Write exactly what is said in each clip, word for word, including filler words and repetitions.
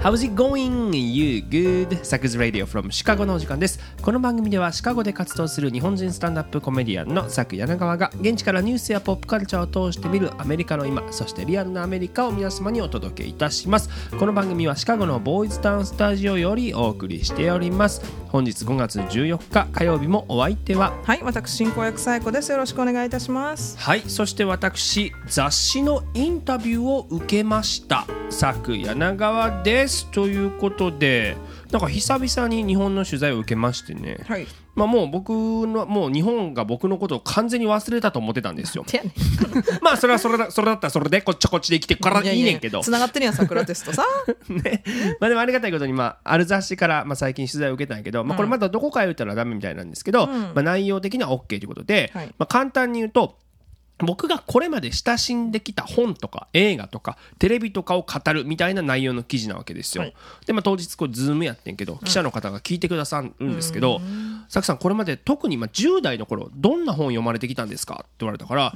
How's it going? You good? サクズ Radio from シカゴのお時間です。この番組ではシカゴで活動する日本人スタンダップコメディアンのサク柳川が現地からニュースやポップカルチャーを通して見るアメリカの今、そしてリアルなアメリカを皆様にお届けいたします。この番組はシカゴのボーイズタウンスタジオよりお送りしております。本日ごがつじゅうよっか火曜日もお相手は、 はい、私進行役さえこです。よろしくお願いいたします。 はい、そして私雑誌のインタビューを受けましたサク柳川ですということで、なんか久々に日本の取材を受けましてね、 はい、 まあ、もう僕のもう日本が僕のことを完全に忘れたと思ってたんですよまあそれはそれだ、それだったらそれでこっちこっちで生きてからいいねんけど、 つながってるやん、サクラテストさね、まあでもありがたいことに、まあ、ある雑誌から、まあ、最近取材を受けたんやけど、まあ、これまだどこか言ったらダメみたいなんですけど、うん、まあ、内容的には OK ということで、はい、まあ、簡単に言うと僕がこれまで親しんできた本とか映画とかテレビとかを語るみたいな内容の記事なわけですよ、はい、で、まあ、当日こうズームやってんけど、記者の方が聞いてくださるんですけど、うん、サクさんこれまで特にまあじゅう代の頃どんな本読まれてきたんですかって言われたから、うん、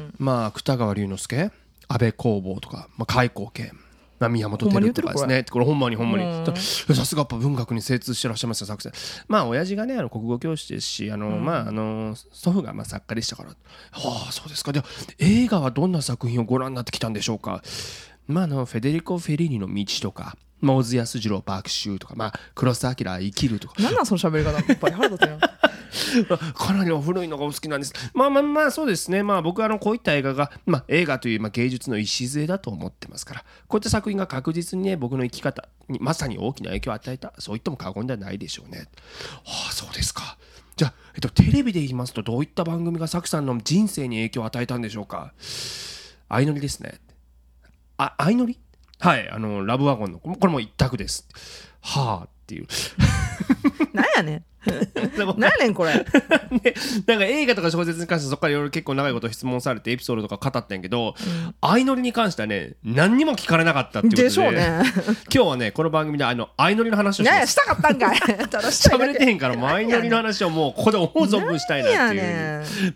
まあ芥川龍之介、安部公房とか、まあ、開口健、まあ、宮本照とかですね、これほんまにほんまにさすがやっぱ文学に精通してらっしゃいますよ作者。まあ親父がねあの国語教師ですし、あの、うん、まああの祖父がまあ作家でしたから、はあそうですか。では映画はどんな作品をご覧になってきたんでしょうか。まああのフェデリコ・フェリーニの道とか、まあ、小津安二郎爆臭とか、まあ、黒須明生きるとか、 なんなんその喋り方、やっぱり腹立つやんかなり古いのがお好きなんです。まあまあまあそうですね、まあ、僕はあのこういった映画が、まあ、映画というまあ芸術の礎だと思ってますから、こういった作品が確実にね僕の生き方にまさに大きな影響を与えた、そういっても過言ではないでしょうね。はあそうですか。じゃあ、えっと、テレビで言いますとどういった番組がサクさんの人生に影響を与えたんでしょうか。相乗りですね。あ、相乗り、はい、あのラブワゴンのこれも一択です。はあっていうなんやねん何やねんこれね、 なんか映画とか小説に関してそこからいろいろ結構長いこと質問されてエピソードとか語ったんやけど、うん、相乗りに関してはね何にも聞かれなかったっていうことで、 でしょうね今日はねこの番組であの相乗りの話をします。 ね、したかったんかい喋れてへんからもう相乗りの話をもうここで思う存分したいなっていう、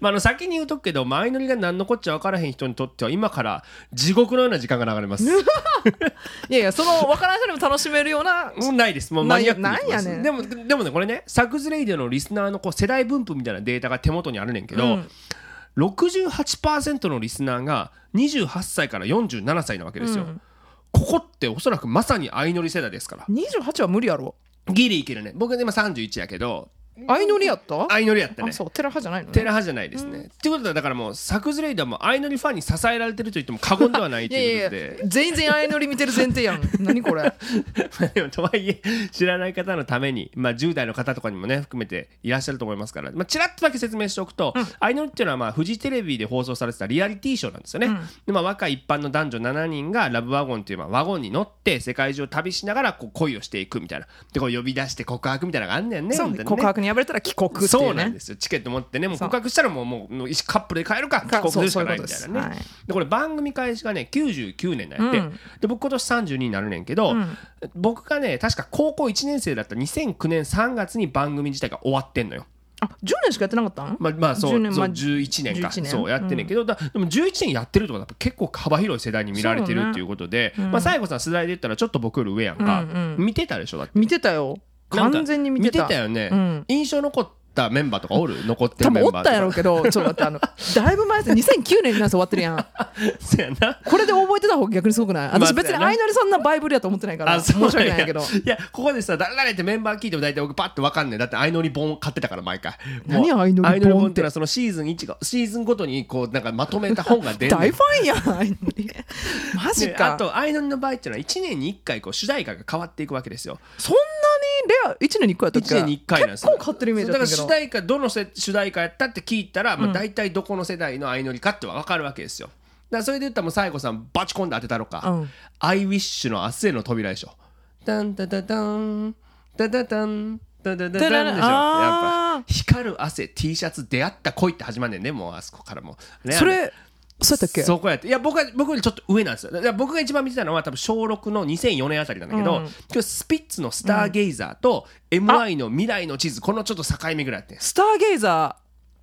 まあ、あの先に言うとくけど相乗りが何のこっちゃ分からへん人にとっては今から地獄のような時間が流れますいやいや、その分からん人にも楽しめるようなもうないです。もうマニアックになんやねん。 でもでもねこれねサクズレイディオのリスナーのこう世代分布みたいなデータが手元にあるねんけど、うん、ろくじゅうはちパーセント のリスナーがにじゅうはっさいからよんじゅうななさいなわけですよ、うん、ここっておそらくまさに相乗り世代ですから。 にじゅうはちは無理やろ。 ギリいけるね。僕は今さんじゅういちやけど相乗りやった？ 相乗りやったね。 あ、そう、テラ派じゃないのね。 テラ派じゃないですね。っていうことはだからもうサクズレイダーも相乗りファンに支えられてると言っても過言ではないということでいやいや全然相乗り見てる前提やん何これでもとはいえ知らない方のために、まあ、じゅう代の方とかにもね含めていらっしゃると思いますから、まあ、ちらっとだけ説明しておくと、うん、相乗りっていうのはまあフジテレビで放送されてたリアリティショーなんですよね、うん、でまあ、若い一般の男女しちにんがラブワゴンっていうまあワゴンに乗って世界中を旅しながらこう恋をしていくみたいなで、こう呼び出して告白みたいなのがあんねんね。 そうね、告白に破れたら帰国っていうね。 そうなんですよ。チケット持ってね、もう告白したらもうもうカップルで帰るか帰国するしかないみたいなね。はい、でこれ番組開始がねきゅうじゅうきゅうねんだって、うん、で僕今年さんじゅうにになるねんけど、うん、僕がね確か高校いちねん生だったにせんきゅうねんさんがつに番組自体が終わってんのよ。 あ、じゅうねんしかやってなかったん？ まあ、まあそう、じゅうねん、そうじゅういちねんかじゅういちねんそうやってんねんけど、うん、だでもじゅういちねんやってるってことは結構幅広い世代に見られてるっていうことで、ね、うん、まあ西郷さん世代で言ったらちょっと僕より上やんか、うんうん、見てたでしょ。だって見てたよ、完全に見てた。 見てたよね、うん、印象残ってメンバーとかおる？残ってるメンバーとか多分おったんやろうけど、ちょっと待って、あのだいぶ前です。にせんきゅうねんになって終わってるやんそうやな。 これで覚えてた方が逆にすごくない？私別に相乗りそんなバイブルやと思ってないから申し訳ないけど、いやここでさ誰々ってメンバー聞いても大体僕パッと分かんねえ。だって相乗り本買ってたから毎回。 何や相乗り本って？ 相乗り本ってのはそのシーズンいちがシーズンごとにこうなんかまとめた本が出る大ファンやん相乗りマジか。 あと相乗りの場合っていうのはいちねんにいっかいこう主題歌が変わっていくわけですよ。 そんなにレアいちねんにいっかいやったっけ？ いちねんにいっかいなんですよ。 結構買ってるイメージだったけど、 だから主題歌どのせ主題歌やったって聞いたら、うん、まあ、大体どこの世代の相乗りかって分かるわけですよ。だからそれで言ったらもう西郷さんバチコンで当てたのか、うん、アイウィッシュの明日への扉でしょ。タンタタタンタタタンタタタタンでしょ。やっぱ光る汗 T シャツ出会った恋って始まんねんね。もうあそこからもう、ね、 それそうやったっけ？ そこやって。いや僕は僕よりちょっと上なんですよ。だから僕が一番見てたのは多分しょうろくのにせんよねんあたりなんだけど、うん、今日スピッツのスターゲイザーと エムアイ の未来の地図、このちょっと境目ぐらいやってん。 スターゲイザー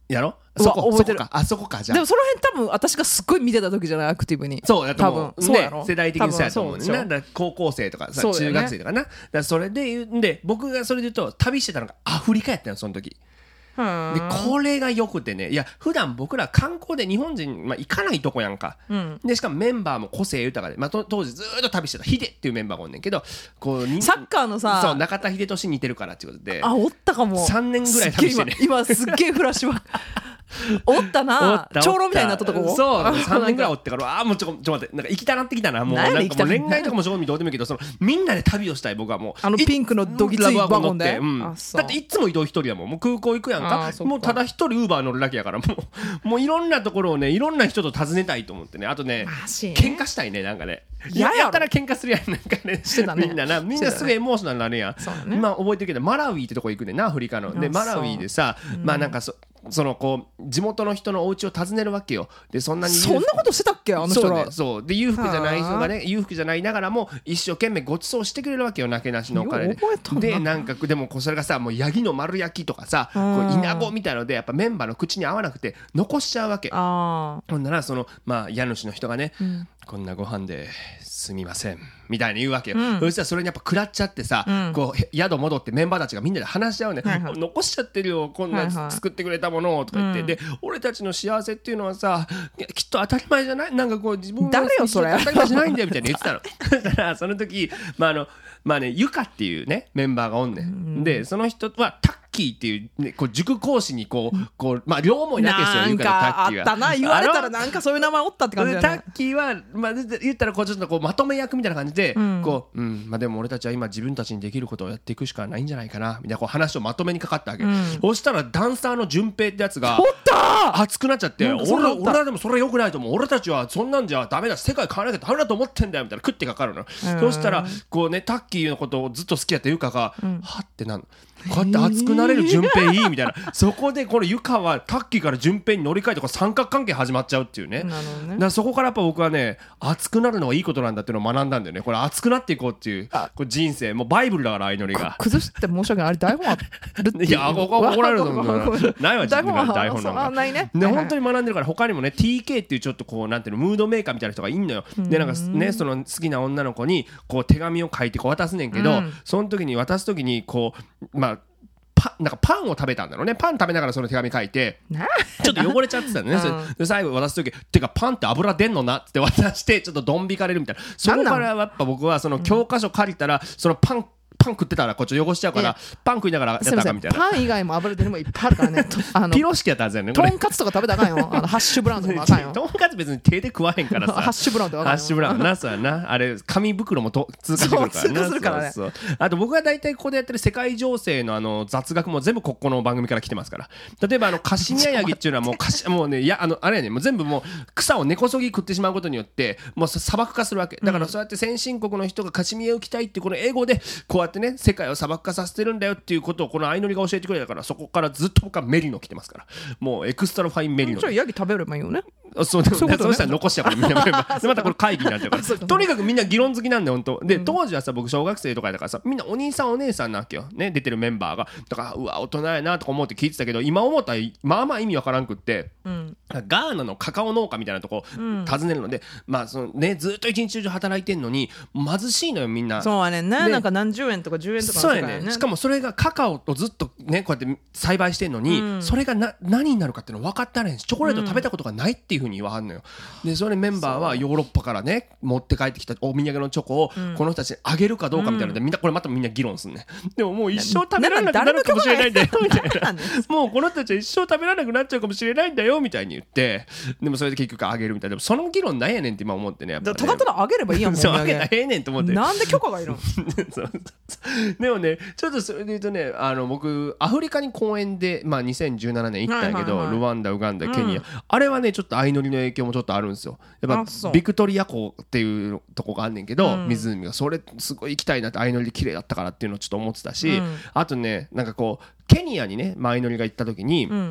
やろそこそこかあそこかじゃあでもその辺多分私がすっごい見てた時じゃないアクティブにそうやと思う多分そうやろ、 ね、世代的にそうやと思うねなんだ高校生とかさ、ね、中学生とかなだからそれで言うんで僕がそれで言うと旅してたのがアフリカやったのその時でこれがよくてねいや普段僕ら観光で日本人、まあ、行かないとこやんか、うん、でしかもメンバーも個性豊かで、まあ、当時ずっと旅してたヒデっていうメンバーがおんねんけどこうサッカーのさそう中田秀俊似てるからっていうことであおったかもさんねんぐらい旅してね今すっげえフラッシュはおったな長老みたいになったとこそうさんねんぐらいおってからあもうちょっと待ってなんか行きたなってきたなもうなんかもう恋愛とかも正味どうでもいいけどそのみんなで旅をしたい僕はもうあのピンクのドギツイワゴンで、 うん、だっていつも移動一人やもんもう空港行くやんかもうただ一人ウーバー乗るだけやからもうもういろんなところをねいろんな人と訪ねたいと思ってねあとね喧嘩したいねなんかねややったら喧嘩するやんなんかねしてたねみんななみんなすぐエモーショナルになるやん、ね、まあ覚えてるけどマラウイってとこ行くねんなアフリカのでマラウイでさ、うん、まあなんかそそのこう地元の人のお家を訪ねるわけよでそんなにそんなことしてたっけあの人らそう、ね、そうで裕福じゃない人がね裕福じゃないながらも一生懸命ご馳走してくれるわけよなけなしのお金ででなんかでもそれがさもうヤギの丸焼きとかさこうイナゴみたいのでやっぱメンバーの口に合わなくて残しちゃうわけほんならそのまあ家主の人がね、うん、こんなご飯ですみませんみたいに言うわけよ、うん、そしたらそれにやっぱ食らっちゃってさ、うん、こう宿戻ってメンバーたちがみんなで話し合うね、はいはい、残しちゃってるよこんな作ってくれたものをとか言って、はいはい、で俺たちの幸せっていうのはさきっと当たり前じゃないなんかこう自分が誰よそれ当たり前じゃないんだよみたいに言ってたのだからその時まああのまあねゆかっていうねメンバーがおんねん、うん、でその人はタッキーっていう、ね、こう塾講師にこうこうまあ両思いなけですよなんかあったな言われたらなんかそういう名前おったって感じだねタッキーは、まあ、言ったらこうちょっとこうまとめ役みたいな感じで、うん、こう、うんまあ、でも俺たちは今自分たちにできることをやっていくしかないんじゃないかなみたいなこう話をまとめにかかったわけ、うん、そしたらダンサーの順平ってやつがおった熱くなっちゃって俺ら俺らでもそれは良くないと思う俺たちはそんなんじゃダメだ世界変わらなきゃダメだと思ってんだよみたいな食ってかかるの、うん、そしたらこうねタッキーのことをずっと好きやったゆかが、うん、はってなんのこうやって熱くなれる順平いいみたいなそこでこのゆかはタッキーから順平に乗り換えてこう三角関係始まっちゃうっていうね。なるほどね。だからそこからやっぱ僕はね熱くなるのはいいことなんだっていうのを学んだんだよね。これ熱くなっていこうっていうこれ人生もうバイブルだから相乗りが崩して申し訳ないあれ台本あるっていういや怒られると思うないわ自分が台本なんかないねで本当に学んでるから他にもね ティーケー っていうちょっとこうなんていうのムードメーカーみたいな人がいんのよ。でなんかねその好きな女の子にこう手紙を書いてこう渡すねんけど、うん、その時に渡す時にこうまあパ, なんかパンを食べたんだろうねパン食べながらその手紙書いてちょっと汚れちゃってたんだね、うん、で最後渡す時てかパンって油出んのなって渡してちょっとドン引かれるみたいなそこからやっぱ僕はその教科書借りたらそのパンパン食ってたらこっち汚しちゃうからパン食いながらやったらかみたいなパン以外も油出るもいっぱいあるからねあのピロシキやったはずやねトンカツとか食べたらあかんよあのハッシュブラウンとかもあかんよトンカツ別に手で食わへんからさハッシュブラウンとかあかんよハッシュブラウンなそうやなあれ紙袋もと通過してくるからなそう通過するからねそうそうあと僕が大体ここでやってる世界情勢のあの雑学も全部ここの番組から来てますから例えばあのカシミヤヤギっていうのはもうカシもうねいやあのあれやねもう全部もう草を根こそぎ食ってしまうことによってもう砂漠化するわけだからそうやって先進国の人がカシミヤを着たいってこの英語でこうやってね世界を砂漠化させてるんだよっていうことをこの相乗りが教えてくれたからそこからずっと僕はメリノ着てますからもうエクストラファインメリノじゃあヤギ食べればいいよねそうでもねそうしたら残しちゃうからみんなでまたこれ会議になっちゃうからとにかくみんな議論好きなんだよ本当で、うん、当時はさ僕小学生とかだからさみんなお兄さんお姉さんなわけよね出てるメンバーがだからうわ大人やなとか思って聞いてたけど今思ったらまあまあ意味わからんくって、うん、ガーナのカカオ農家みたいなとこ訪ねるので、うん、まあそのねずっと一日中働いてんのに貧しいのよみんなそうやねんねなんか何十円とかじゅうえんとかそうやねしかもそれがカカオをずっとねこうやって栽培してんのに、うん、それがな何になるかっていうの分かってあれへんしチョコレート食べたことがないっていうふうに言わはんのよでそれメンバーはヨーロッパからね持って帰ってきたお土産のチョコをこの人たちにあげるかどうかみたいなので、うん、みんなこれまたみんな議論すんねでももう一生食べられなくなるかもしれないんだよみたいなもうこの人たちは一生食べられなくなっちゃうかもしれないんだよみたいに言ってでもそれで結局あげるみたいなでもその議論なんやねんって今思ってねやっぱねただただあげればいいやんもんそうあげたらええねんと思ってなんで許可がいるのそうでもねちょっとそれで言うとねあの僕アフリカに公演で、まあ、にせんじゅうななねん行ったんやけど、はいはいはい、ルワンダウガンダケニア、うん、あれはねちょっと相乗りの影響もちょっとあるんですよやっぱビクトリア湖っていうとこがあんねんけど、うん、湖がそれすごい行きたいなって相乗りで綺麗だったからっていうのをちょっと思ってたし、うん、あとねなんかこうケニアにね相乗りが行った時に、うん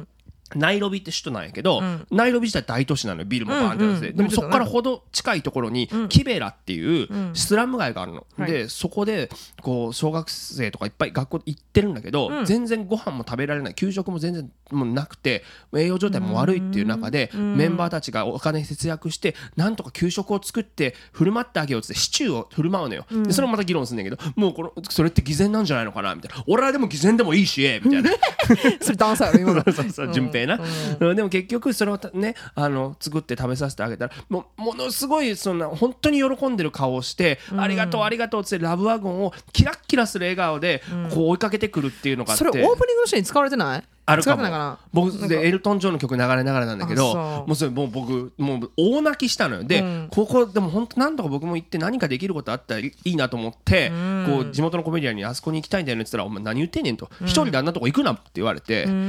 ナイロビって首都なんやけど、うん、ナイロビ自体大都市なのよ。ビルもバーンってあって、うんうん、でもそこからほど近いところに、うん、キベラっていうスラム街があるの、うん、でそこでこう小学生とかいっぱい学校行ってるんだけど、うん、全然ご飯も食べられない、給食も全然もうなくて栄養状態も悪いっていう中で、うん、メンバーたちがお金節約してなんとか給食を作って振る舞ってあげようってシチューを振る舞うのよ、うん、でそれもまた議論するんだけど、もうこのそれって偽善なんじゃないのかなみたいな、俺はでも偽善でもいいしみたいなそれダンサーよ今のそうそう順平な、うん、でも結局それをねあの作って食べさせてあげたらもうものすごいそんな本当に喜んでる顔をして、うん、ありがとうありがとうってラブワゴンをキラッキラする笑顔でこう追いかけてくるっていうのがあって、 それオープニングのシーンに使われてない？ あるかも。僕でエルトン・ジョンの曲流れながらなんだけど、もうそれもう僕もう大泣きしたのよ。で、うん、ここでも本当なんとか僕も行って何かできることあったらいいなと思って、うん、こう地元のコメディアンにあそこに行きたいんだよねって言ったら、お前何言ってんねんと、うん、一人であんなとこ行くなって言われて、うん、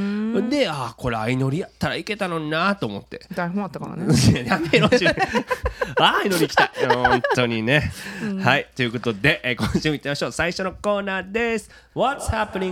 でああこれ相乗りやったらいけたのになと思って。 台本あったからね。 やめろしあ相乗り行きたい本当にね、うん、はいということで、えー、今週も行ってみましょう。最初のコーナーです。 What's happening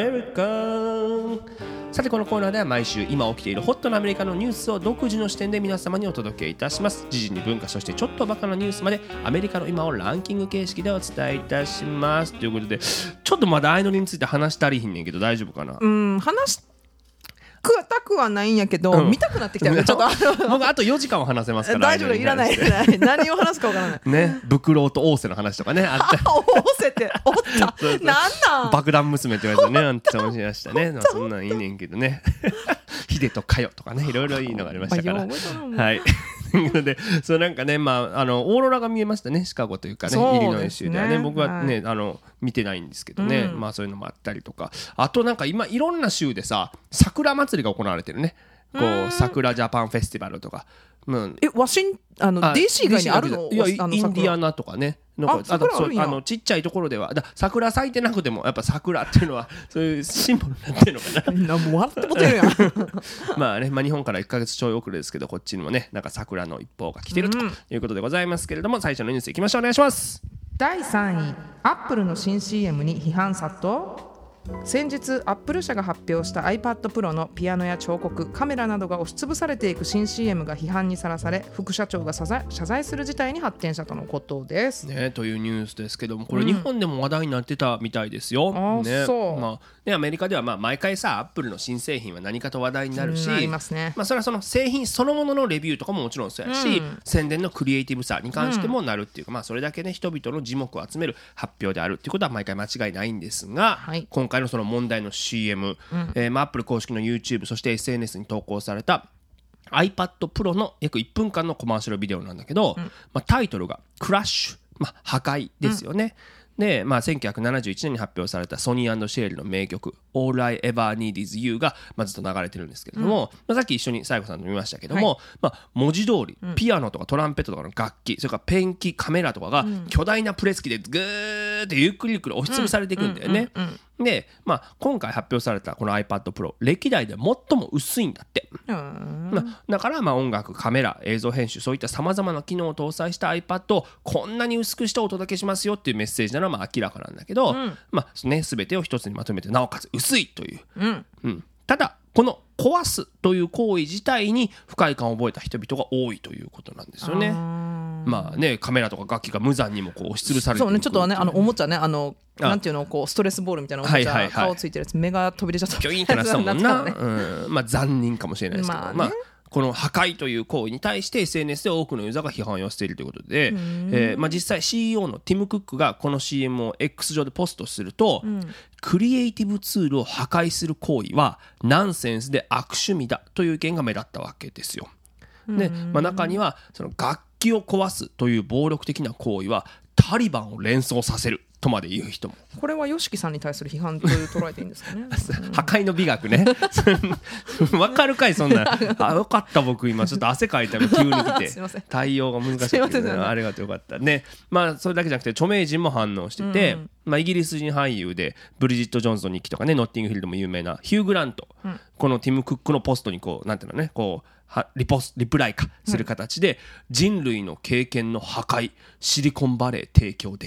America。 さてこのコーナーでは毎週今起きているホットなアメリカのニュースを独自の視点で皆様にお届けいたします。時事に文化、そしてちょっとバカなニュースまでアメリカの今をランキング形式でお伝えいたしますということで、ちょっとまだ相乗りについて話したりひんねんけど大丈夫かな。 うん話したくはないんやけど、うん、見たくなってきたよね。ちょっと僕あとよじかんは話せますから大丈夫いらないいらない何を話すかわからないね。ブクロウとオーセの話とかねあったオーセっておったそうそうなんなん爆弾娘って言われたねなんて思いましたねそんなんいいねんけどねヒデとカヨとかねいろいろいいのがありましたからはいでそうなんかね、まあ、あのオーロラが見えましたね、シカゴというかね、イリノイ州ではね。僕はね、はい、あの見てないんですけどね、うん、まあそういうのもあったりとか、あとなんか今いろんな州でさ桜祭りが行われてるね。こう桜ジャパンフェスティバルとか、うん、 えワシンあの ディーシー 以外にあるの？ いやインディアナとかね、なんかあとそうあのちっちゃいところではだ桜咲いてなくてもやっぱ桜っていうのはそういうシンボルになってるのかな。 みんなもう笑ってもてるやんまあね、まあ、日本からいっかげつちょい遅れですけどこっちにもねなんか桜の一報が来てるということでございますけれども、最初のニュースいきましょう。お願いします。 だいさんい、アップルの新 シーエム に批判殺到。先日アップル社が発表した iPad Pro のピアノや彫刻、カメラなどが押しつぶされていく新 シーエム が批判にさらされ、副社長が謝罪、謝罪する事態に発展したとのことです、 ね、というニュースですけども、これ日本でも話題になってたみたいですよ、うんね、あそう、まあね、アメリカではまあ毎回さアップルの新製品は何かと話題になるし、 ありますね。 まあ、それはその製品そのもののレビューとかももちろんそうやし、うん、宣伝のクリエイティブさに関してもなるっていうか、うん、まあ、それだけね人々の耳目を集める発表であるっていうことは毎回間違いないんですが、はい、今回のその問題の シーエム、うんえーまあ、アップル公式の YouTube そして エスエヌエス に投稿された iPad Pro の約いっぷんかんのコマーシャルビデオなんだけど、うんまあ、タイトルがクラッシュ、まあ、破壊ですよね、うんでまあ、せんきゅうひゃくななじゅういちねんに発表されたソニー&シェールの名曲 All I Ever Need Is You が、まあ、ずっと流れてるんですけれども、うんまあ、さっき一緒に西郷さんと見ましたけども、はいまあ、文字通りピアノとかトランペットとかの楽器、うん、それからペンキカメラとかが巨大なプレス機でグーってゆっくりゆっくり押しつぶされていくんだよね、うんうんうんうんで、まあ、今回発表されたこの iPad Pro 歴代で最も薄いんだって、うんまあ、だからまあ音楽カメラ映像編集そういったさまざまな機能を搭載した iPad をこんなに薄くしてお届けしますよっていうメッセージなのはまあ明らかなんだけど、うんまあね、全てを一つにまとめてなおかつ薄いという、うんうん、ただこの壊すという行為自体に不快感を覚えた人々が多いということなんですよね。まあね、カメラとか楽器が無残にもこう押しつぶされていく。 そうね、ちょっとねあのおもちゃねあのなんていうのこうストレスボールみたいなおもちゃ、はいはいはい、顔ついてるやつ目が飛び出ちゃったピョインってなってたもんな、ねうん、まあ残忍かもしれないですけど、まあねまあ、この破壊という行為に対して エスエヌエス で多くのユーザーが批判を寄せているということで、えーまあ、実際 シーイーオー のティム・クックがこの シーエム を X 上でポストすると、うん、クリエイティブツールを破壊する行為はナンセンスで悪趣味だという意見が目立ったわけですよ。で、まあ、中にはその楽器を壊すという暴力的な行為はタリバンを連想させるとまで言う人も。 これは ヨシキさんに対する批判という捉えていいんですかね破壊の美学ねわかるかいそんなあよかった僕今ちょっと汗かいたら急に来て対応が難しいけど、ね、ありがとうよかったね。まあそれだけじゃなくて著名人も反応してて、うんまあ、イギリス人俳優でブリジット・ジョンソン日記とかねノッティングヒルでも有名なヒュー・グラント、うん、このティム・クックのポストにこうなんていうのねこうリポスリプライかする形で、うん、人類の経験の破壊シリコンバレー提供で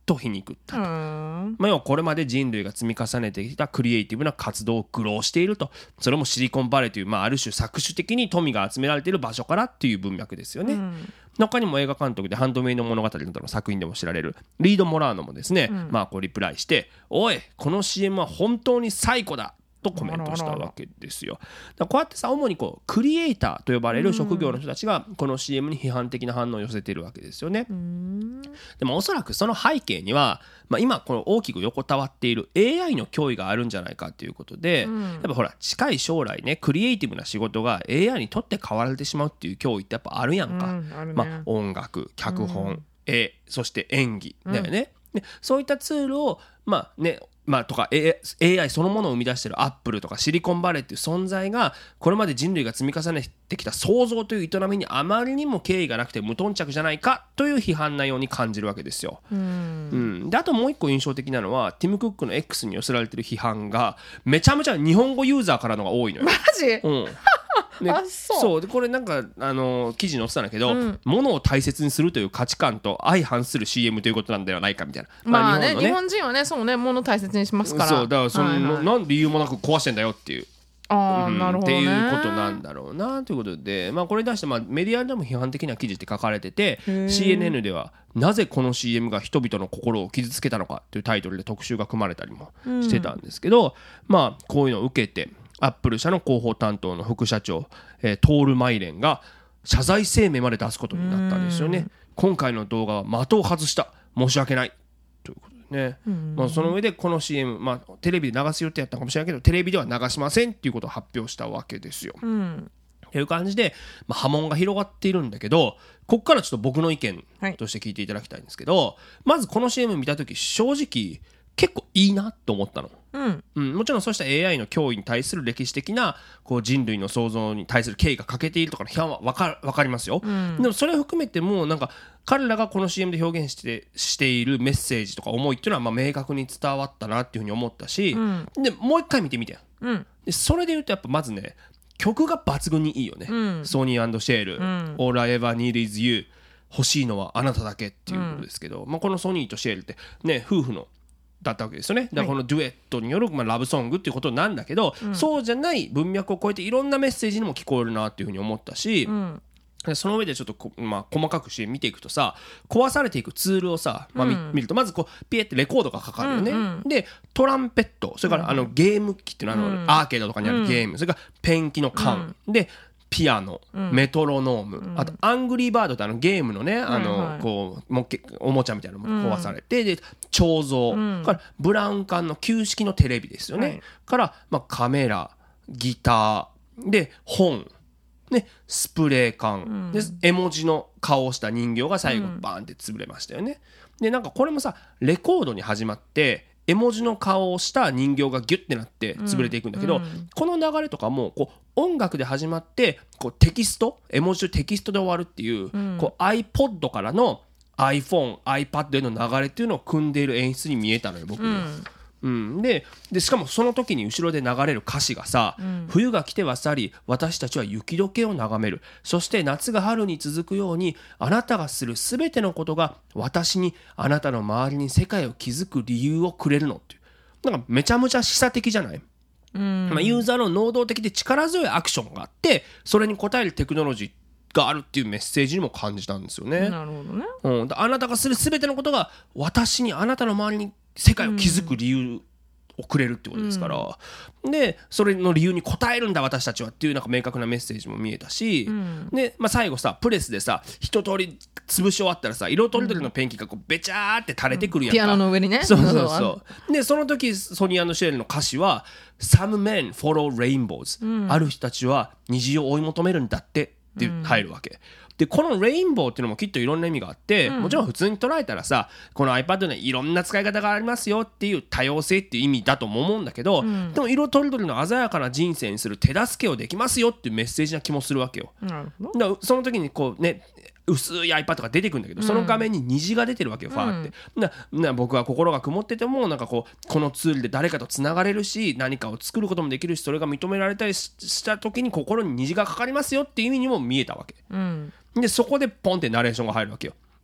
と皮肉ったと、まあ、要はこれまで人類が積み重ねてきたクリエイティブな活動を愚弄していると。それもシリコンバレーという、まあ、ある種搾取的に富が集められている場所からっていう文脈ですよね、うん、他にも映画監督でハンドメイド物語などの作品でも知られるリード・モラーノもですね、うん、まあこうリプライしておいこの シーエム は本当に最高だとコメントしたわけですよ。だからこうやってさ主にこうクリエイターと呼ばれる職業の人たちがこの シーエム に批判的な反応を寄せているわけですよね。でもおそらくその背景には、まあ、今この大きく横たわっている エーアイ の脅威があるんじゃないかということで、うん、やっぱほら近い将来ねクリエイティブな仕事が エーアイ にとって変わられてしまうっていう脅威ってやっぱあるやんか、うんあるねまあ、音楽脚本、うん、絵そして演技だよね、うん、でそういったツールをまあねまあ、とか エーアイ そのものを生み出しているアップルとかシリコンバレーっていう存在がこれまで人類が積み重ねてきた創造という営みにあまりにも敬意がなくて無頓着じゃないかという批判なように感じるわけですよ。うん、うん、であともう一個印象的なのはティム・クックの X に寄せられている批判がめちゃめちゃ日本語ユーザーからのが多いのよ。 マジ、 うんね、あそうそうでこれなんかあの記事に載ってたんだけど、うん、物を大切にするという価値観と相反する シーエム ということなんではないかみたいな。 まあね、まあ、日本のね日本人はねそうね物を大切にしますから。 そうだからその、はいはい、なん理由もなく壊してんだよっていうあ、うん、なるほどね、 っていうことなんだろうなということで、まあ、これに対してまあメディアでも批判的な記事って書かれてて シーエヌエヌ ではなぜこの シーエム が人々の心を傷つけたのかというタイトルで特集が組まれたりもしてたんですけど、うん、まあこういうのを受けてアップル社の広報担当の副社長、えー、トール・マイレンが謝罪声明まで出すことになったんですよね。今回の動画は的を外した申し訳ないということでね、まあ、その上でこの シーエム、まあ、テレビで流す予定やったかもしれないけどテレビでは流しませんっていうことを発表したわけですよ、うん、という感じで、まあ、波紋が広がっているんだけどここからちょっと僕の意見として聞いていただきたいんですけど、はい、まずこの シーエム 見た時正直結構いいなと思ったの、うんうん、もちろんそうした エーアイ の脅威に対する歴史的なこう人類の創造に対する敬意が欠けているとかの批判は分か、分かりますよ、うん、でもそれを含めてもなんか彼らがこの シーエム で表現して、しているメッセージとか思いっていうのはまあ明確に伝わったなっていうふうに思ったし、うん、でもう一回見てみて、うん、でそれで言うとやっぱまずね曲が抜群にいいよね、うん、ソニー&シェール、うん、All I Ever Need Is You 欲しいのはあなただけっていうことですけど、うんまあ、このソニーとシェールってね夫婦のだったわけですよね。だからこのデュエットによる、まあ、ラブソングっていうことなんだけど、うん、そうじゃない文脈を超えていろんなメッセージにも聞こえるなっていうふうに思ったし、うん、その上でちょっとこ、まあ、細かくして見ていくとさ壊されていくツールをさ、まあ、見, 見るとまずこうピエってレコードがかかるよね、うんうん、でトランペットそれからあのゲーム機っていうのはあの、うん、アーケードとかにあるゲーム、うん、それからペンキの缶、うん、でピアノ、うん、メトロノーム、うん、あとアングリーバードってあのゲームのねあの、はいはい、こうもけおもちゃみたいなのも壊されて、うん、で彫像、うん、からブラウン管の旧式のテレビですよね、はい、から、まあ、カメラギターで本ね、スプレー缶、うん、で絵文字の顔をした人形が最後バーンって潰れましたよね、うん、でなんかこれもさレコードに始まって絵文字の顔をした人形がギュッてなって潰れていくんだけど、うんうん、この流れとかもこう音楽で始まってこうテキスト絵文字とテキストで終わるっていう、うん、こう iPod からの iPhone、iPad への流れっていうのを組んでいる演出に見えたのよ僕には、うんうん、で, でしかもその時に後ろで流れる歌詞がさ、うん、冬が来ては去り私たちは雪解けを眺めるそして夏が春に続くようにあなたがするすべてのことが私にあなたの周りに世界を築く理由をくれるのっていうなんかめちゃめちゃ示唆的じゃない、うんまあ、ユーザーの能動的で力強いアクションがあってそれに応えるテクノロジーがあるっていうメッセージにも感じたんですよね。 なるほどね、 うん、あなたがするすべてのことが私にあなたの周りに世界を築く理由をくれるってことですから、うん、でそれの理由に応えるんだ私たちはっていうなんか明確なメッセージも見えたし、うん、で、まあ、最後さプレスでさ一通り潰し終わったらさ色とりどりのペンキがこうベチャーって垂れてくるやんか、 ピアノの上にねそうそうそうでその時ソニー&シェールの歌詞は Some men follow rainbows、うん、ある人たちは虹を追い求めるんだってって入るわけ、うんでこのレインボーっていうのもきっといろんな意味があって、うん、もちろん普通に捉えたらさこの iPad にはいろんな使い方がありますよっていう多様性っていう意味だとも思うんだけど、うん、でも色とりどりの鮮やかな人生にする手助けをできますよっていうメッセージな気もするわけよ。なるほど。だからその時にこうね薄い iPad が出てくるんだけど、うん、その画面に虹が出てるわけよ、ファーって、うん、なな僕は心が曇っててもなんかこうこのツールで誰かとつながれるし何かを作ることもできるしそれが認められたりした時に心に虹がかかりますよっていう意味にも見えたわけ、うん、でそこでポンってナレーションが入るわけよ。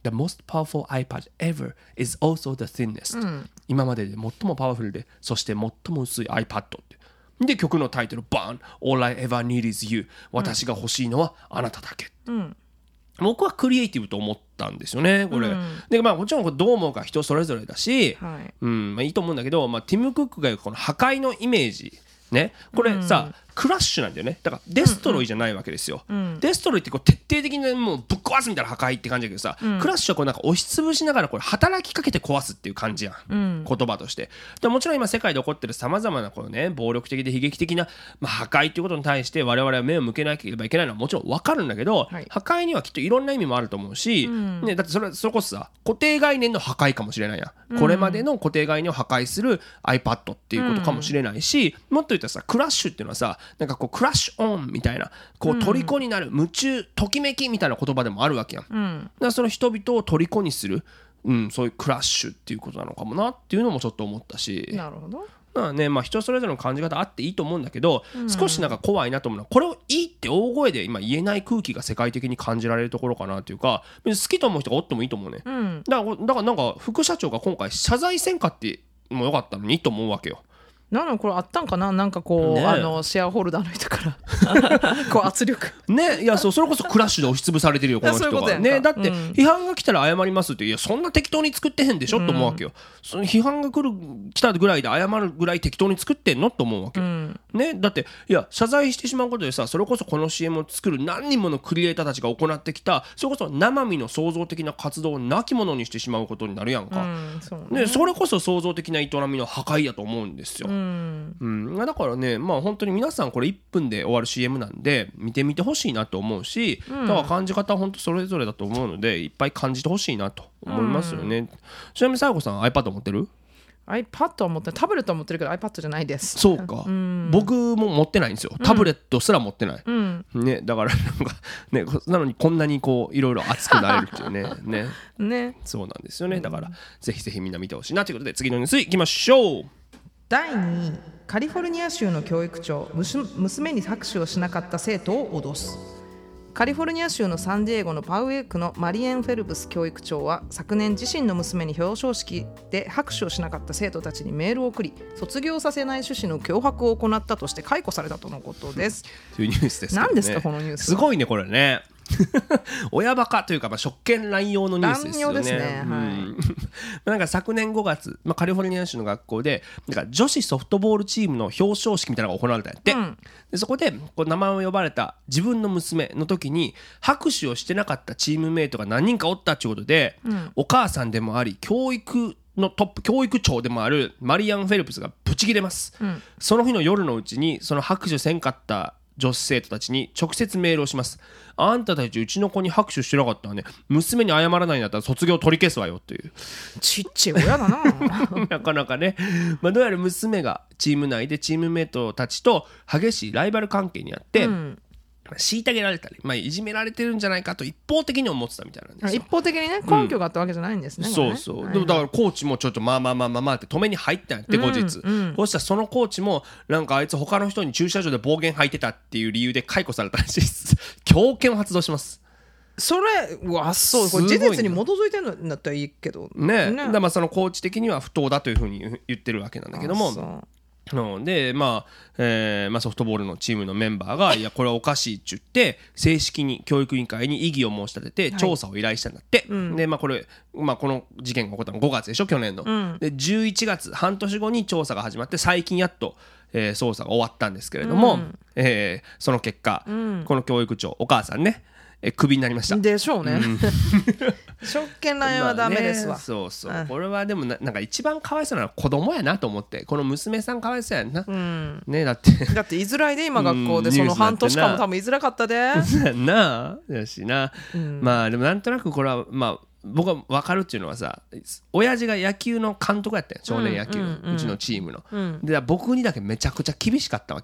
The most powerful iPad ever is also the thinnest、うん、今までで最もパワフルでそして最も薄い iPad ってで曲のタイトルバン All I ever need is you、 私が欲しいのはあなただけ、うん、僕はクリエイティブと思ったんですよねこれ、うん、でまあもちろんどう思うか人それぞれだし、はいうんまあ、いいと思うんだけど、まあ、ティム・クックが言うこの破壊のイメージね、これさ、うん、クラッシュなんだよねだからデストロイじゃないわけですよ、うんうん、デストロイってこう徹底的にもうぶっ壊すみたいな破壊って感じだけどさ、うん、クラッシュはこうなんか押しつぶしながらこれ働きかけて壊すっていう感じやん、うん、言葉としてでもちろん今世界で起こってるさまざまなこのね暴力的で悲劇的な、まあ、破壊っていうことに対して我々は目を向けなければいけないのはもちろん分かるんだけど、はい、破壊にはきっといろんな意味もあると思うし、うんね、だってそれそれこそさ固定概念の破壊かもしれないや、うん、これまでの固定概念を破壊する iPad っていうことかもしれないし、うん、もっと言ったらさクラッシュっていうのはさなんかこうクラッシュオンみたいなこう虜になる、うん、夢中ときめきみたいな言葉でもあるわけやん、うん、だからその人々を虜にする、うん、そういうクラッシュっていうことなのかもなっていうのもちょっと思ったしなるほどまあねまあ、人それぞれの感じ方あっていいと思うんだけど、うん、少しなんか怖いなと思うのはこれをいいって大声で今言えない空気が世界的に感じられるところかなというか別に好きと思う人がおってもいいと思うね、うん、だから、だからなんか副社長が今回謝罪せんかってもよかったのにと思うわけよなんだこれあったんかななんかこう、ね、あのシェアホルダーの人からこう圧力ねいやそうそれこそクラッシュで押しつぶされてるよこの人がねだって批判が来たら謝りますっていやそんな適当に作ってへんでしょ、うん、と思うわけよその批判が来る来たぐらいで謝るぐらい適当に作ってんのと思うわけよ、うんね、だっていや謝罪してしまうことでさそれこそこの シーエム を作る何人ものクリエイターたちが行ってきたそれこそ生身の創造的な活動をなきものにしてしまうことになるやんか、うんそうね、でそれこそ創造的な営みの破壊やと思うんですよ、うんうん、だからねまあ本当に皆さんこれいっぷんで終わる シーエム なんで見てみてほしいなと思うし、うん、だから感じ方は本当それぞれだと思うのでいっぱい感じてほしいなと思いますよね、うん、ちなみにさやこさん iPad 持ってる iPad は持ってるタブレットは持ってるけど iPad じゃないですそうか、うん、僕も持ってないんですよタブレットすら持ってない、うんね、だからなんか、ね、なのにこんなにこういろいろ熱くなれるっていうねねねそうなんですよねだから、うん、ぜひぜひみんな見てほしいなということで次のニュースいきましょうだいにいカリフォルニア州の教育長娘に拍手をしなかった生徒を脅すカリフォルニア州のサンディエゴのパウエー区のマリエン・フェルブス教育長は昨年自身の娘に表彰式で拍手をしなかった生徒たちにメールを送り卒業させない趣旨の脅迫を行ったとして解雇されたとのことですというニュースですけどね何ですかこのニュースすごいねこれね親バカというか、まあ、職権乱用のニュースですよね。 乱用ですね、 うんはいなんか昨年ごがつ、まあ、カリフォルニア州の学校でなんか女子ソフトボールチームの表彰式みたいなのが行われたんやって、うん、でそこでこう名前を呼ばれた自分の娘の時に拍手をしてなかったチームメイトが何人かおったということで、うん、お母さんでもあり教育のトップ教育長でもあるマリアン・フェルプスがブチ切れます、うん、その日の夜のうちにその拍手せんかった女子生徒たちに直接メールをします。あんたたちうちの子に拍手してなかったらね娘に謝らないんだったら卒業取り消すわよっていうちっちゃい親だななかなかね、まあ、どうやら娘がチーム内でチームメイトたちと激しいライバル関係にあって、うん虐げられたり、まあ、いじめられてるんじゃないかと一方的に思ってたみたいなんですよ。 一方的にね根拠があったわけじゃないんですね、 うん、そうそう、はい、でもだからコーチもちょっとまあまあまあまあまあって止めに入ったんやって後日、うんうん、そしたらそのコーチもなんかあいつ他の人に駐車場で暴言吐いてたっていう理由で解雇されたらしいです強権を発動します。 それうわそうこれ事実に基づいてるんだったらいいけどね、ねだからまあそのコーチ的には不当だというふうに言ってるわけなんだけどもでまあえーまあ、ソフトボールのチームのメンバーがいやこれはおかしいって言って正式に教育委員会に異議を申し立てて調査を依頼したんだって、はいうん、でまあこれ、まあ、この事件が起こったのごがつでしょ去年の、うん、でじゅういちがつ半年後に調査が始まって最近やっと、えー、捜査が終わったんですけれども、うんえー、その結果、うん、この教育長お母さんねえクビになりましたでしょうね、うん、職権乱用はダメですわ、まあね、 そうそう、うん、これはでも な, なんか一番かわいそうなのは子供やなと思ってこの娘さんかわいそうやんな、うんね、だってだって居づらいで今学校でその半年間も多分居づらかったでなあやしな、うん、まあでもなんとなくこれはまあ僕は分かるっていうのはさ親父が野球の監督やったよ少年野球、うんうんうん、うちのチームの、うん、で僕にだけめちゃくちゃ厳しかったわけよ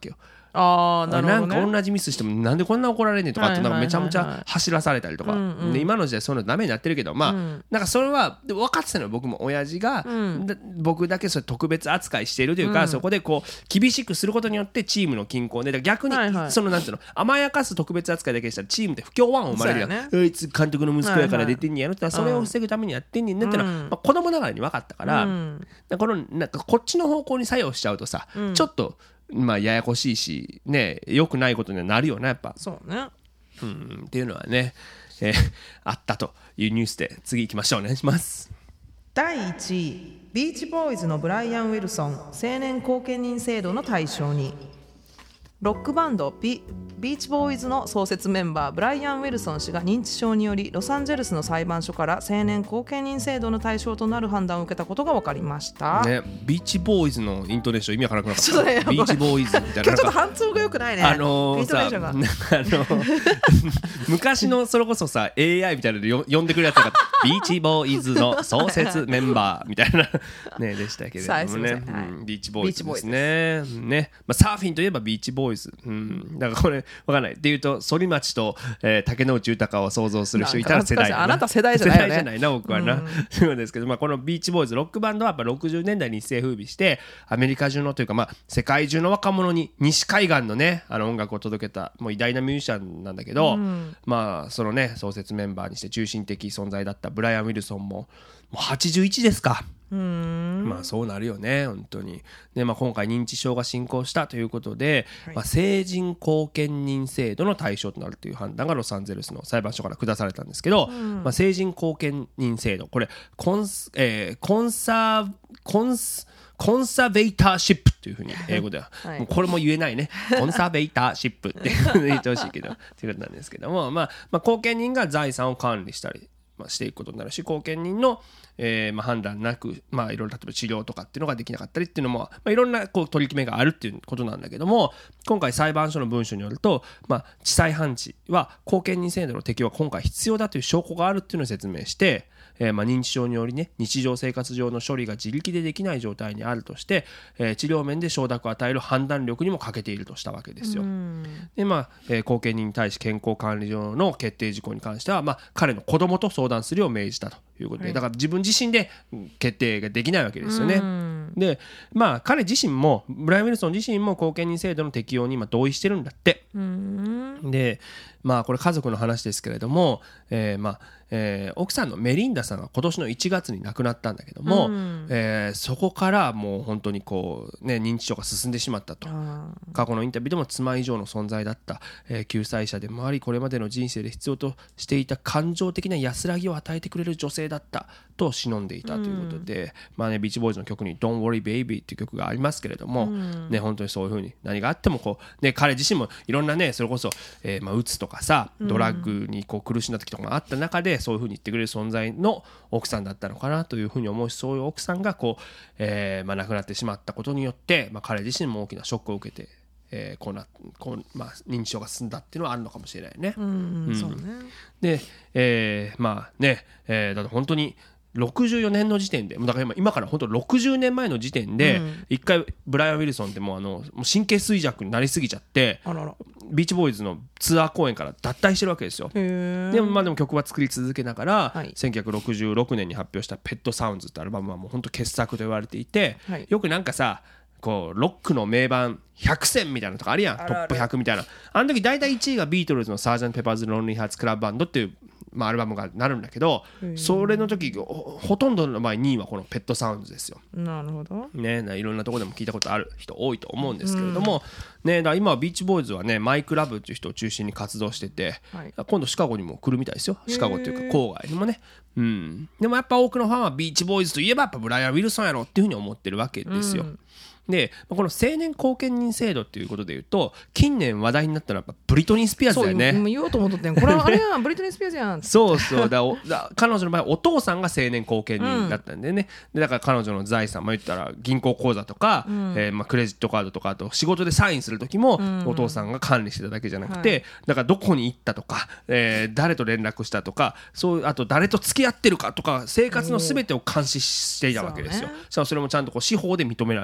あーなるほどね、 なんか同じミスしてもなんでこんな怒られんねんとかってなんかめちゃめちゃ走らされたりとか、 うんうん、 で今の時代そういうのダメになってるけど、まあ、うん、なんかそれは分かってたのよ僕も。親父が、うん、僕だけそれ特別扱いしているというか、うん、そこでこう厳しくすることによってチームの均衡で逆に、はいはい、そのなんていうの甘やかす特別扱いだけしたらチームで不協和音生まれるやん、ね、あいつ監督の息子やから出てんねやろって、はいはい、それを防ぐためにやってんねんねってのは、うんまあ、子供ながらに分かったから、うん、このなんかこっちの方向に作用しちゃうとさ、うん、ちょっとまあややこしいしね、良くないことにはなるよなやっぱ。 そうね、 うん、っていうのはね、えー、あったというニュースで次行きましょう。お願いします。 だいいちい、ビーチボーイズのブライアン・ウィルソン青年後見人制度の対象に。ロックバンド ビ, ビーチボーイズの創設メンバーブライアン・ウィルソン氏が認知症によりロサンゼルスの裁判所から青年後見人制度の対象となる判断を受けたことが分かりました、 ね、ビーチボーイズのイントネーション意味わからなくなかった、ね、ビーチボーイズみたいな今日ちょっと反応が良くないね、 あのー、さあの昔のそれこそさ エーアイ みたいなので呼んでくるやつがビーチボーイズの創設メンバーみたいな、ね、でしたけれどもね、はい、ビーチボーイズですね、ね、まあ、サーフィンといえばビーチボーイズ、うん、だからこれ分かんないっていうと反町と、えー、竹野内豊を想像する人いたら世代だな。 あなた世代じゃないよね。 世代じゃないな僕はな、うん、そうですけど、まあ、このビーチボーイズロックバンドはやっぱろくじゅうねんだいに一世風靡してアメリカ中のというか、まあ、世界中の若者に西海岸のねあの音楽を届けたもう偉大なミュージシャンなんだけど、うん、まあそのね創設メンバーにして中心的存在だったブライアン・ウィルソンももうはちじゅういちですか。うーん、まあそうなるよね本当に。で、まあ、今回認知症が進行したということで、はい、まあ、成人後見人制度の対象となるという判断がロサンゼルスの裁判所から下されたんですけど、うん、まあ、成人後見人制度これコンス、えー、コンサコンスコンサベイターシップというふうに英語では、はい、もうこれも言えないねコンサベイターシップって言ってほしいけどということなんですけども、まあ、まあ後見人が財産を管理したりしていくことになるし、後見人の、えーまあ、判断なく、まあ、いろいろ例えば治療とかっていうのができなかったりっていうのも、まあ、いろんなこう取り決めがあるっていうことなんだけども、今回裁判所の文書によると、まあ、地裁判事は後見人制度の適用は今回必要だという証拠があるっていうのを説明して、えーまあ、認知症によりね日常生活上の処理が自力でできない状態にあるとして、えー、治療面で承諾を与える判断力にも欠けているとしたわけですよ。で、まあえー、後見人に対し健康管理上の決定事項に関しては、まあ、彼の子供と相談するよう命じたということで、はい、だから自分自身で決定ができないわけですよね。で、まあ、彼自身もブライアン・ウィルソン自身も後見人制度の適用に今同意してるんだって。で、まあこれ家族の話ですけれども、えーまあえー、奥さんのメリンダさんが今年のいちがつに亡くなったんだけども、うん、えー、そこからもう本当にこう、ね、認知症が進んでしまったと。過去のインタビューでも妻以上の存在だった、えー、救済者でもありこれまでの人生で必要としていた感情的な安らぎを与えてくれる女性だったと偲んでいたということで、うん、まあね、ビーチボーイズの曲に Don't Worry Baby っていう曲がありますけれども、うん、ね、本当にそういう風に何があってもこう、ね、彼自身もいろんなねそれこそ、えーまあ、うつとかさドラッグにこう苦しんだ時とかがあった中でそういう風に言ってくれる存在の奥さんだったのかなという風に思うし、そういう奥さんがこう、えーまあ、亡くなってしまったことによって、まあ、彼自身も大きなショックを受けて、えーこうなこうまあ、認知症が進んだっていうのはあるのかもしれないね。うんうん、そうね。で、えー、まあね、えー、だって本当にろくじゅうよねんの時点でだから 今, 今から本当ろくじゅうねんまえの時点で一回ブライアン・ウィルソンってもうあのもう神経衰弱になりすぎちゃってあららビーチボーイズのツアー公演から脱退してるわけですよ。でもまあでも曲は作り続けながら、はい、せんきゅうひゃくろくじゅうろくねんに発表したペットサウンズってアルバムはもう本当傑作と言われていて、はい、よくなんかさこうロックの名盤ひゃく選みたいなのとかあるやん。トップひゃくみたいな。あの時大体いちいがビートルズのサージャント・ペパーズ・ロンリー・ハーツ・クラブ・バンドっていう、まあ、アルバムがなるんだけど、それの時 ほ, ほとんどの場合にいはこのペットサウンズですよ。 なるほど、 ね、いろんなところでも聞いたことある人多いと思うんですけれども、うんね、だから今はビーチボーイズはねマイク・ラブっていう人を中心に活動してて、はい、今度シカゴにも来るみたいですよ。シカゴっていうか郊外にもね、うん、でもやっぱ多くのファンはビーチボーイズといえばやっぱブライアン・ウィルソンやろっていうふうに思ってるわけですよ。うんでこの青年後見人制度っていうことでいうと近年話題になったのはやっぱブリトニー・スピアーズだよね。 そう言おうと思っとってんこれはあれやんブリトニー・スピアーズやんそうそうだだ彼女の場合お父さんが青年後見人だったんでね、うん、でだから彼女の財産も言ったら銀行口座とか、うんえーまあ、クレジットカードとかあと仕事でサインする時もお父さんが管理してただけじゃなくて、うんはい、だからどこに行ったとか、えー、誰と連絡したとかそうあと誰と付き合ってるかとか生活の全てを監視していたわけですよ。しかもそれもちゃんとこう司法で認められて、うん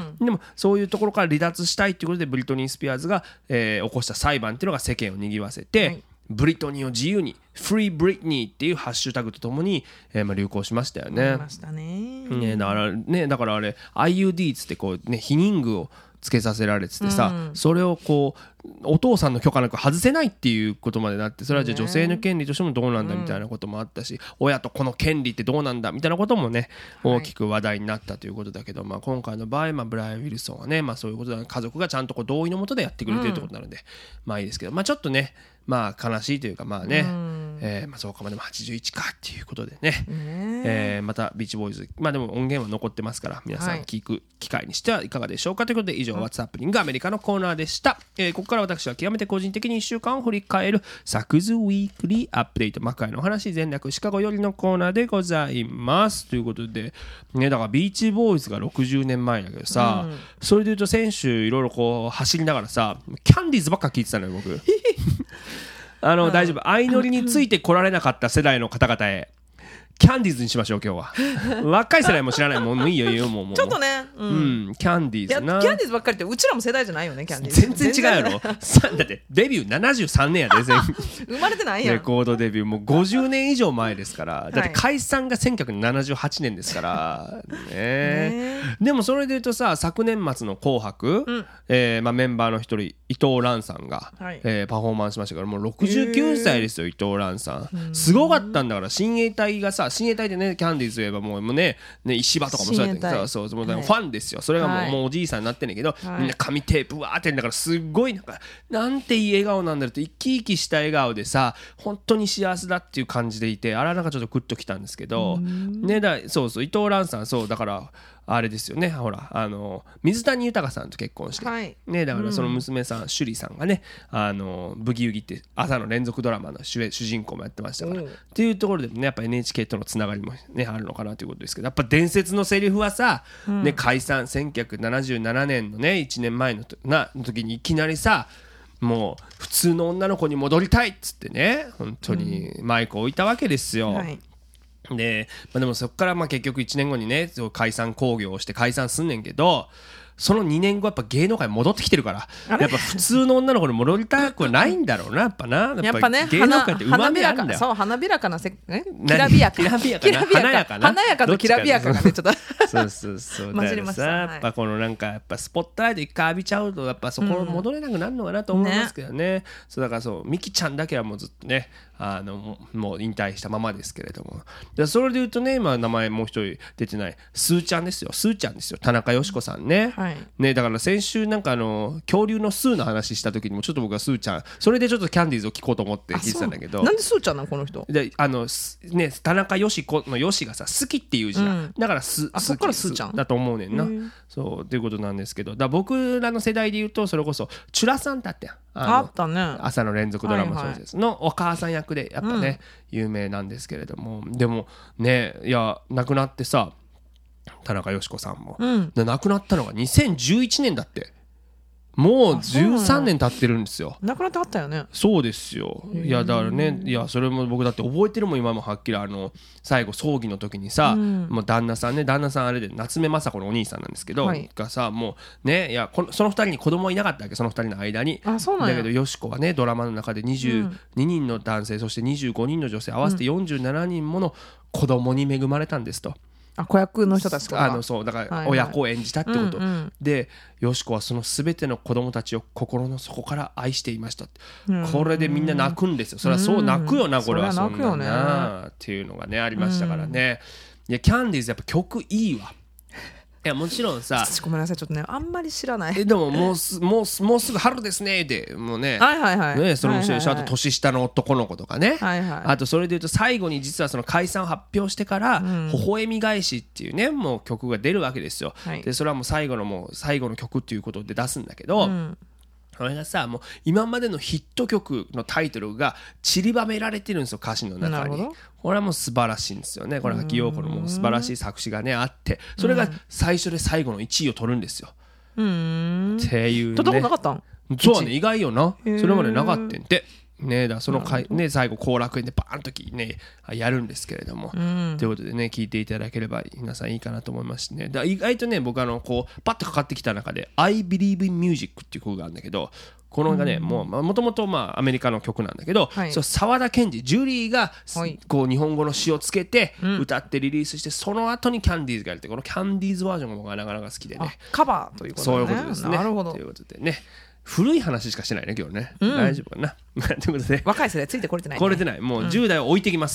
うん、でもそういうところから離脱したいっていうことでブリトニー・スピアーズが、えー、起こした裁判っていうのが世間を賑わせて、はい、ブリトニーを自由にフリーブリトニーっていうハッシュタグとともに、えーまあ、流行しましたよね。 ましたね。 ね、だからね、だからあれ アイユーディー つってこうね避妊具をつけさせられててさ、うん、それをこうお父さんの許可なく外せないっていうことまでなって、それはじゃあ女性の権利としてもどうなんだみたいなこともあったし、うん、親と子の権利ってどうなんだみたいなこともね大きく話題になったということだけど、はい、まあ、今回の場合、まあ、ブライアン・ウィルソンはね、まあ、そういうことだ、家族がちゃんとこう同意のもとでやってくれてるってことなので、うん、まあいいですけど、まあ、ちょっとねまあ悲しいというかまあね、うん、えー、まあそうか、まあでもはちじゅういちかっていうことでね、ねえー、またビーチボーイズ、まあでも音源は残ってますから皆さん聞く機会にしてはいかがでしょうかということで、以上 What's Happening アメリカのコーナーでした。えー、ここから私は極めて個人的にいっしゅうかんを振り返るサクズウィークリーアップデート、魔界のお話全略シカゴよりのコーナーでございますということでね、だからビーチボーイズがろくじゅうねんまえだけどさ、うん、それでいうと先週いろいろこう走りながらさキャンディーズばっか聞いてたのよ僕あの、うん、大丈夫、相乗りについて来られなかった世代の方々へキャンディーズにしましょう今日は若い世代も知らないもうもういいよいいよもうもうちょっとね、うんうん、キャンディーズな、 キャンディーズばっかりってうちらも世代じゃないよね。キャンディーズ全然違うやろだってデビューななじゅうさんねんやで全生まれてないやん。 レコードデビューもうごじゅうねん以上前ですから、だって解散がせんきゅうひゃくななじゅうはちねんですからねでもそれで言うとさ、昨年末の紅白、うん、えーまあ、メンバーの一人伊藤蘭さんが、はい、えー、パフォーマンスしましたから、もうろくじゅうきゅうさいですよ伊藤蘭さん。すごかったんだから、親衛隊がさ、親衛隊でねキャンディーズといえばもうね、ね石破とかもそうやってさ、そうそう、はい、ファンですよ。それがもう、はい、もうおじいさんになってんねんけど、はい、みんな紙テープわーってんだから、すっごいなんかなんていい笑顔なんだろうって、生き生きした笑顔でさ、本当に幸せだっていう感じでいて、あらなんかちょっとグッときたんですけどね。だそうそう伊藤蘭さん、そうだからあれですよね、ほらあの水谷豊さんと結婚して、はい、ね、だからその娘さん、うん、趣里さんがね、あのブギウギって朝の連続ドラマの 主, 主人公もやってましたから、うん、っていうところでもね、やっぱ エヌエイチケー とのつながりも、ね、あるのかなということですけど、やっぱ伝説のセリフはさ、うんね、解散せんきゅうひゃくななじゅうななねんのねいちねんまえのなの時にいきなりさ、もう普通の女の子に戻りたいっつってね、本当にマイクを置いたわけですよ、うん、はい。で, まあ、でもそこからまあ結局いちねんごにね解散興行をして解散すんねんけど、そのにねんごやっぱ芸能界戻ってきてるから、やっぱ普通の女の子に戻りたくはないんだろうな、やっぱな、 やっぱね、 芸能界ってうまみあるんだよ。 そう、花びらかなせえきらびやかきらびやかな華やかな華やかときらびやかがねちょっとそうそうそうだからさ、やっぱこのなんかやっぱスポットライト一回浴びちゃうとやっぱそこ戻れなくなるのかなと思いますけどね、うん、ね。そうだからそうミキちゃんだけはもうずっとね、あのもう引退したままですけれども、でそれで言うとね、今名前もう一人出てないスーちゃんですよ、スーちゃんですよ、田中よし子さんね、はい、ね。だから先週なんかあの恐竜のスーの話した時にもちょっと僕はスーちゃん、それでちょっとキャンディーズを聞こうと思って聞いてたんだけど、 なんでスーちゃんなのこの人で、あのね、田中よし子のよしがさ好きっていう字だ、うん、だからスあそっからスーちゃんだと思うねんな。そうということなんですけど、だ僕らの世代で言うとそれこそチュラさんだってああったね、 朝の連続ドラマ小説のお母さん役でやっぱね、うん、有名なんですけれども、でもね、いや亡くなってさ、田中よし子さんも、うん、で亡くなったのがにせんじゅういちねんだって、もうじゅうさんねん経ってるんですよ。 亡くなってあったよね。 そうですよ。いやだからね、いやそれも僕だって覚えてるもん今もはっきり、あの最後葬儀の時にさ、うん、もう旦那さんね、旦那さんあれで夏目雅子のお兄さんなんですけど、はい、がさもうね、いやこのそのふたりに子供いなかったわけ、そのふたりの間に。 あ、そうなんや。 だけどよし子はねドラマの中でにじゅうににんの男性、そしてにじゅうごにんの女性合わせてよんじゅうななにんもの子供に恵まれたんですと。 あ、子役の人たちとか、 あのそうだから親子を演じたってこと、はいはい、うんうん、でよし子はその全ての子供たちを心の底から愛していましたって、うん、これでみんな泣くんですよ。それはそう泣くよな、うん、これはそんななっていうのがねありましたからね、うん、いやキャンディーズやっぱ曲いいわ。いやもちろんさ、 ごめんなさいちょっとねあんまり知らない。 えでももうすもうもうすぐ春ですねでもうね、 はいはいはい、 ね、それもそうでしょ、はいはいはい、あと年下の男の子とかね、 はいはい、 あとそれでいうと最後に実はその解散を発表してから「微笑み返し」っていうねもう曲が出るわけですよ、はい、でそれはもう最後のもう最後の曲っていうことで出すんだけど、うん、それがさもう今までのヒット曲のタイトルが散りばめられてるんですよ、歌詞の中に。これはもう素晴らしいんですよね。これは秋陽子のもう素晴らしい作詞がねあって、それが最初で最後のいちいを取るんですよ。うーんっていうね。 取ったことなかったん？ そうね、意外よな。それまでなかったんで。 ね、だその回、ね、最後後楽園でバーンときねやるんですけれども、うん、ということでね聞いていただければ皆さんいいかなと思いますしね。だ意外とね僕あのこうパッとかかってきた中で I Believe in Music っていう曲があるんだけど、このがね、うん、もうもともとアメリカの曲なんだけど、はい、そう沢田研二ジュリーが、はい、こう日本語の詩をつけて歌ってリリースして、うん、その後にキャンディーズがやるって、このキャンディーズバージョンが僕はなかなか好きでね、 カバーということね。 そういうことですね。 なるほど。 ということでね古い話しかしてないね今日ね、うん、大丈夫かなということで若い世代ついてこれてない、ね、 これてないもうじゅう代を置いてきます、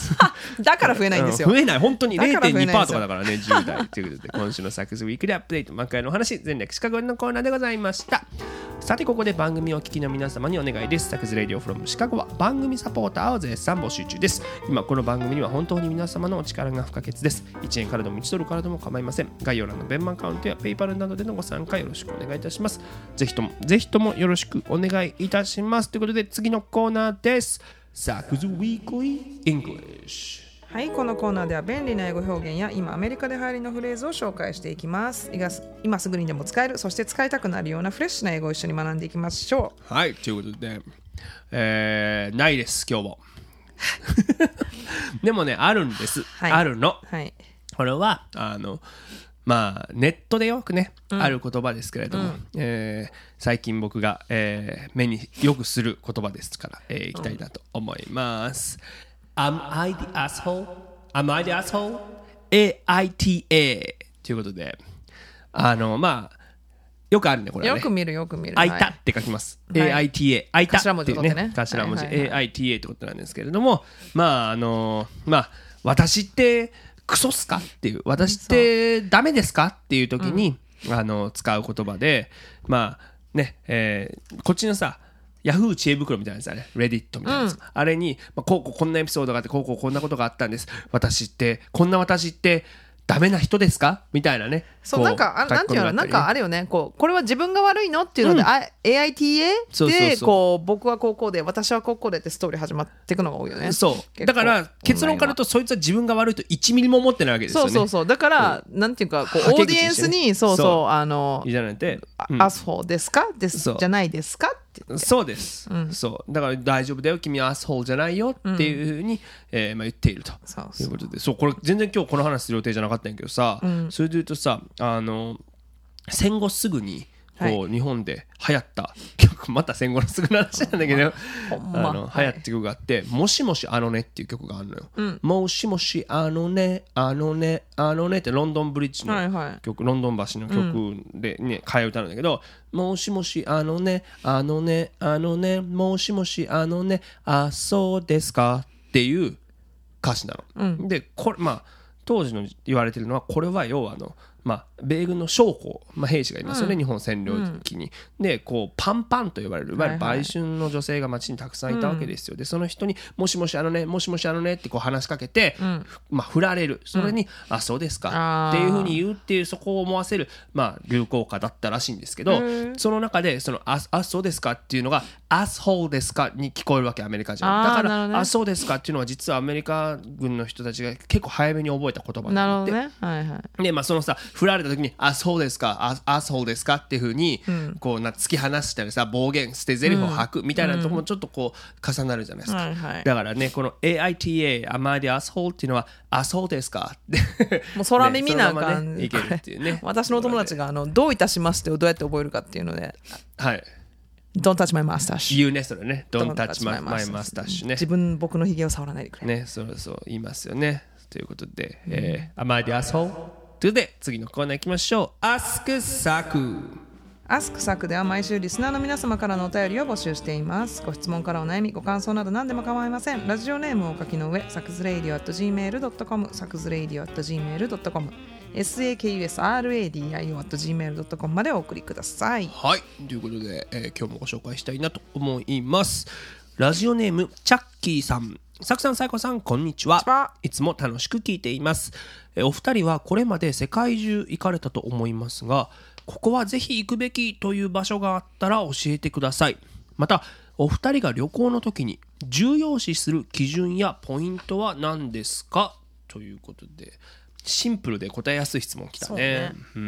うん、だから増えないんですよ、 うん、増えない本当に れいてんにパーセント とかだからねじゅう代ということで今週のサックスウィークリーアップデート満開のお話全略シカゴのコーナーでございました。さてここで番組をお聞きの皆様にお願いです。サックスレディオフロムシカゴは番組サポーターを絶賛募集中です。今この番組には本当に皆様のお力が不可欠です。いちえんからでもいちドルからでも構いません。概要欄のベンマンカウントやペイパルなどでのご参加よろしくお願いいたします。ぜひともぜひともよろしくお願いいたします。ということで次のコーナーです。サックスウィークリーイングリッシュ。 はい、このコーナーでは便利な英語表現や今アメリカで流行りのフレーズを紹介していきます。今すぐにでも使える、そして使いたくなるようなフレッシュな英語を一緒に学んでいきましょう。はい、ということで、えー、ないです今日もでもねあるんです、はい、あるの、はい、これはあのまあネットでよくね、うん、ある言葉ですけれども、うんえー、最近僕が、えー、目によくする言葉ですから、えー、いきたいなと思います、うん、Am I the asshole? Am I the asshole? エーアイティーエー ということであのまあよくあるねこれはね。 よく見るよく見る。 あいたって書きます。はい、エーアイティーエー あいたっていうね頭文字、 はいはいはい、 エーアイティーエー ってことなんですけれども、まああのまあ私ってクソっすかっていう私ってダメですかっていう時に、うん、あの使う言葉でまあね、えー、こっちのさヤフー知恵袋みたいなやつだね、レディットみたいなやつ、うん、あれに、まあ、こうこうこんなエピソードがあってこうこうこんなことがあったんです、私ってこんな私ってダメな人ですかみたいなね。 そうなんかあなんていうのなんかあれよね、こうこれは自分が悪いのっていうので、うん、エーアイティーエー でこう僕はこうこうで私はこうこうでってストーリー始まっていくのが多いよね。 そうだから結論から言うとそいつは自分が悪いといちミリも思ってないわけですよね。 そうそうそうだから、うん、なんていうかこうオーディエンスにそうそうあのいいじゃないて、 うん、アスホーですかですじゃないですかって言ってそうです、うん、そうだから大丈夫だよ君はアスホーじゃないよっていうふうに、うんえーまあ、言っているとそうそういうことで、そうこれ全然今日この話する予定じゃなかったんやけどさ、うん、それで言うとさあの戦後すぐにこう、はい、日本で流行った曲また戦後のすぐの話なんだけどあの流行った曲があってもしもしあのねっていう曲があるのよ、うん、もしもしあのねあのねあのねってロンドンブリッジの曲、はいはい、ロンドン橋の曲でね替え歌なんだけど、うん、もしもしあのねあのねあのねもしもしあのねあそうですかっていう歌詞なの、うん、でこれまあ当時の言われてるのはこれは要はあのまあ、米軍の将校、まあ、兵士がいますよね、うん、日本占領期に、うん、でこうパンパンと呼ばれるいわゆる売春の女性が街にたくさんいたわけですよ、うん、でその人にもしもしあのねもしもしあのねってこう話しかけて、うんまあ、振られるそれに、うん、あそうですかっていうふうに言うっていうそこを思わせる、まあ、流行歌だったらしいんですけど、その中でその あ, あそうですかっていうのがアスホールですかに聞こえるわけアメリカ人だから、ね、あそうですかっていうのは実はアメリカ軍の人たちが結構早めに覚えた言葉なんで、ねはいはい、でまあそのさ振られた時にあそうですかあアスホールですかっていう風に、うん、こうな突き放したりさ暴言捨て台詞を吐くみたいなところもちょっとこう重なるじゃないですか、うんはいはい、だからねこの エーアイティーエー Am I the asshole っていうのはあそうですかってもう空耳なんか、ね、 いけるっていうね私の友達があのどういたしましてをどうやって覚えるかっていうのではい Don't touch my mustache 言うねそれね Don't touch my, my mustache ね自分僕のひげを触らないでくれねそうそう言いますよねということで、うんえー、Am I the asshole? ということで次のコーナー行きましょう Ask サクアスクサクでは毎週リスナーの皆様からのお便りを募集しています。ご質問からお悩みご感想など何でも構いません。ラジオネームをお書きの上サクズレイディオ アット ジーメール ドット コム サクズレイディオ アット ジーメール ドット コム サクスラディオ アット ジーメール ドット コム までお送りください。 はいということで、えー、今日もご紹介したいなと思います。ラジオネームチャッキーさんサクさんサイコさんこんにちは。いつも楽しく聞いています。えー、お二人はこれまで世界中行かれたと思いますがここはぜひ行くべきという場所があったら教えてください。またお二人が旅行の時に重要視する基準やポイントは何ですかということでシンプルで答えやすい質問きた ね, ね、 うん、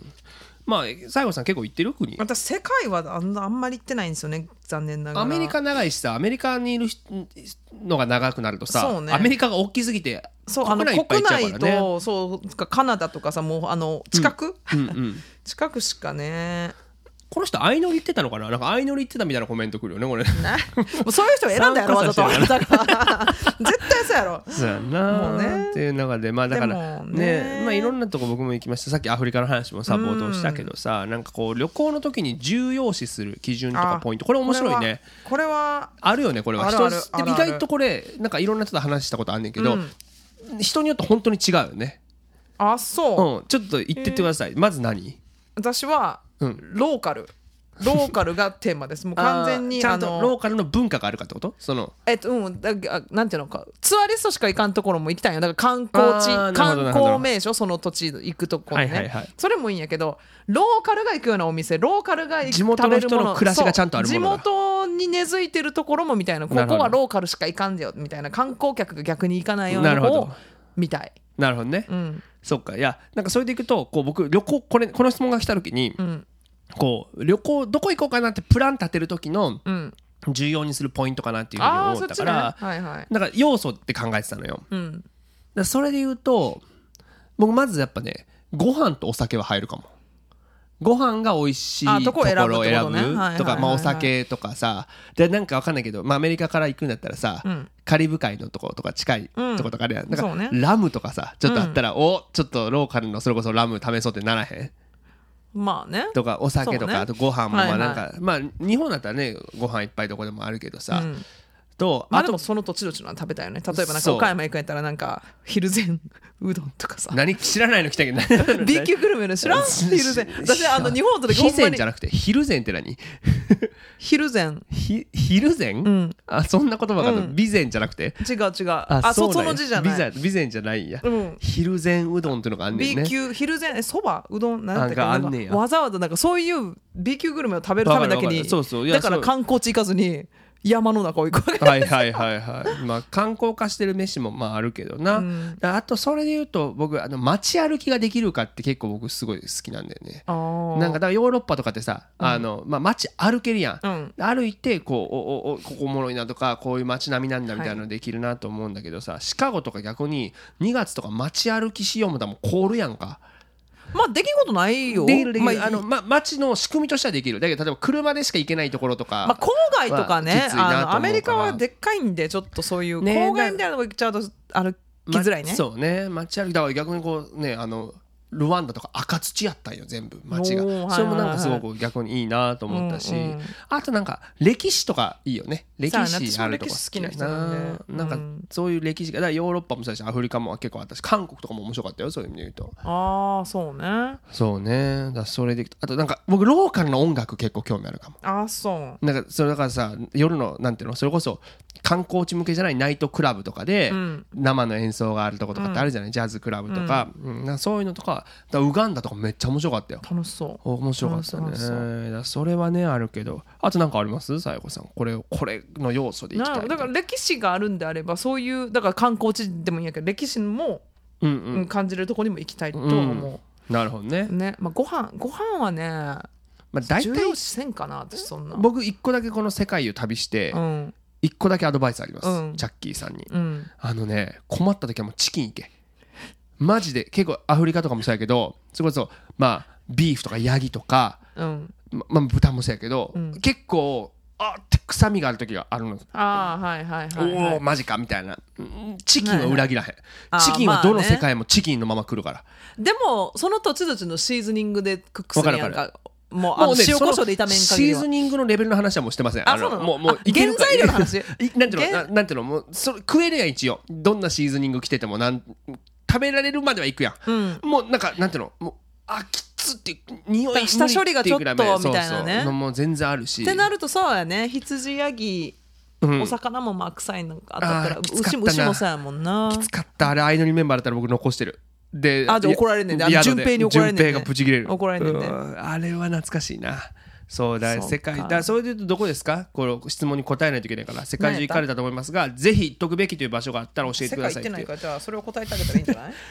まあ西郷さん結構行ってる国？ 私世界はあ ん, あんまり行ってないんですよね、残念ながら。 アメリカ長いしさ、アメリカにいるのが長くなるとさ、 ね、 アメリカが大きすぎてそう国内いっぱい行っちゃうからね。国内とそうカナダとかさ、もうあの近く、うんうんうん、近くしかね。 この人相乗り言ってたのかな、なんか相乗り言ってたみたいなコメントくるよねこれ。もうそういう人を選んだやろわざと。だから絶対そうやろ。 そうやなもう、ね、っていう中でまあだからね, ねまあいろんなとこ僕も行きました。さっきアフリカの話もさ冒頭したけどさ、なんかこう旅行の時に重要視する基準とかポイント、これ面白いね。 これはあるよねこれは。 あるある人で意外とこれなんかいろんな人と話したことあんねんけど、うん、人によって本当に違うよね。 あそう、 うん、ちょっと言ってってください、えー、まず何？ 私は、うん、ローカルローカルがテーマです。もう完全にちゃんとローカルの文化があるかってこと？そのえっとうんだなんていうのか、ツアリストしか行かんところも行きたいよ。だから観光地、観光名所、その土地行くところね、はいはいはい、それもいいんやけど、ローカルが行くようなお店、ローカルが行く地元の人の暮らしがちゃんとあるものだ。 地元に根付いてるところもみたいな、ここはローカルしか行かんでよみたいな、観光客が逆に行かないようなのを見たい。 なるほどね、 うん、 そっか。いやなんかそれでいくとこう僕旅行これこの質問が来た時に、うんこう旅行どこ行こうかなってプラン立てる時の重要にするポイントかなっていうふうに思ったから、 ねはいはい、 なんか要素って考えてたのよ、 うん、だからそれで言うと僕まずやっぱねご飯とお酒は入るかも。ご飯が美味しいところを選ぶとか、まあお酒とかさでなんか分かんないけど、まあアメリカから行くんだったらさ、うん、カリブ海のところとか近いとことかあるやん、なんかラムとかさちょっとあったら、うん、おちょっとローカルのそれこそラム試そうってならへん？ まあね、 とかお酒とか、ね、あとご飯もまあなんか、はいはい、まあ日本だったらねご飯いっぱいどこでもあるけどさ、うん、とまあでもその土地土地の食べたいよね。例えばなんか岡山行くんやったらなんか昼前うどんとかさ、 何知らないの来たけど B 級グルメの知らん昼前。私あの日本とで昼前じゃなくて昼前って何？ 昼前ひ昼前、うん、あそんな言葉がある、うん、備前じゃなくて違う違う、ああ そ, その字じゃない、 備前じゃないんや、うん、昼前うどんっていうのがあんねんね。 B 級昼前えそばうどんなんてかあんねんや。 わざわざなんかそういう B 級グルメを食べるためだけに、そうそうだから観光地行かずに山の中を行くわけ。 はいはいはいはい。まあ観光化してる飯もまああるけどな、うん、あとそれで言うと僕あの街歩きができるかって結構僕すごい好きなんだよね。なんかだからヨーロッパとかってさ、うん、あのまあ街歩けるやん、うん、歩いてこうおおおここおもろいなとかこういう街並みなんだみたいなのできるなと思うんだけどさ、はい、シカゴとか逆ににがつとか街歩きしようもだもん凍るやんか。 まあできることないよ。 できるできる、まああのま、街の仕組みとしてはできる。だけど例えば車でしか行けないところとか、 まあ、郊外とかね、あのアメリカはでっかいんでちょっとそういう郊外みたいなとこ行っちゃうと歩きづらいね、 ま、そうね。街歩きだから逆にこうね、あのルワンダとか赤土やったんよ全部街が。それもなんかすごく逆にいいなと思ったし、うんうん、あとなんか歴史とかいいよね。歴史あるとこ好きな人なんで、なんかそういう歴史がだからヨーロッパもそうだしアフリカも結構あったし韓国とかも面白かったよ、そういう意味で言うと。 ああそうねそうね。だそれであとなんか僕ローカルの音楽結構興味あるかも。 あそうなんかそれだからさ夜のなんていうのそれこそ観光地向けじゃないナイトクラブとかで、うん、生の演奏があるとことかってあるじゃない、うん、ジャズクラブとか、うんうん、なんかそういうのとかだウガンダとかめっちゃ面白かったよ。 楽しそう。 面白かったね。そ, だそれはねあるけど、あとなんかありますさやこさん、これこれの要素でいきたい。 だから歴史があるんであればそういうだから観光地でもいいんやけど歴史も、うんうん、感じれるところにも行きたいと思う、うん、 なるほどね。 ね、まあ、ご飯ご飯はね、まあ、大体重要視せんかな私そんな。 僕一個だけこの世界を旅して、うん一個だけアドバイスあります、うん、チャッキーさんに、うん、あのね困った時はもうチキンいけマジで。結構アフリカとかもそうやけどそれこそまあビーフとかヤギとか、うんままあ、豚もそうやけど、うん、結構あって臭みがある時があるの。 あはいはいはい、 はい、おおマジかみたいな。チキンは裏切らへん、はいはい、チキンはどの世界もチキンのまま来るから、 ね、でもその土地土地のシーズニングでクックするやんか。もうあの塩コショウで炒めん限りはシーズニングのレベルの話はもうしてません。 あそうなの。 もうもう原材料の話なんていうのななんていうのもうそれ食えるやん一応。どんなシーズニング来ててもなん食べられるまではいくやん、うん、もうなんかなんていうのもうあきつって匂い下処理がちょっとみたいなね。 そうそうもう全然あるしってなるとそうやね。羊ヤギうん、お魚もまあ臭いのが当たったら牛も牛もそうやもんな。 きつかった。あれ相乗りメンバーだったら僕残してる。であじゃあ怒られんねんで、あの順平に怒られんねん順平がブチ切れる。 怒られんねんで、 あれは懐かしいな。そうだ世界だ。それでいうとどこですか。この質問に答えないといけないから世界中行かれたと思いますがぜひ行っとくべきという場所があったら教えてください。 世界行ってないからじゃあそれを答えてあげたらいいんじゃない